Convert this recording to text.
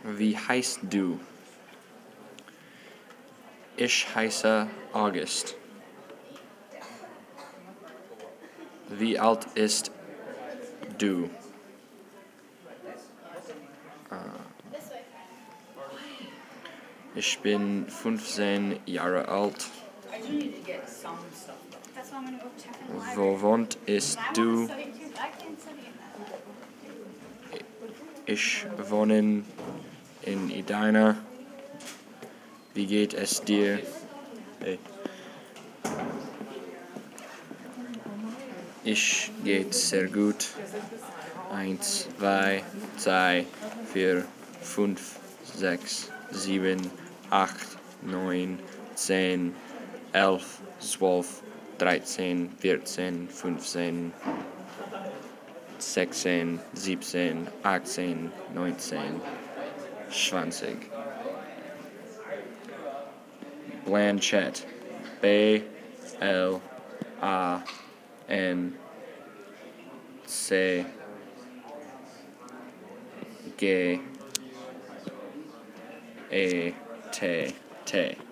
Wie heißt du? Ich heiße August. Wie alt ist du? Ich bin 15 Jahre alt. Wo wohnt du? Ich wohne in Edina. Wie geht es dir? Hey. Ich geht sehr gut. 1, 2, 3, 4, 5, 6, 7, 8, 9, 10, 11, 12, 13, 14, 15, 16, 17, 18, 19, 20. Blanchett. Blanchett.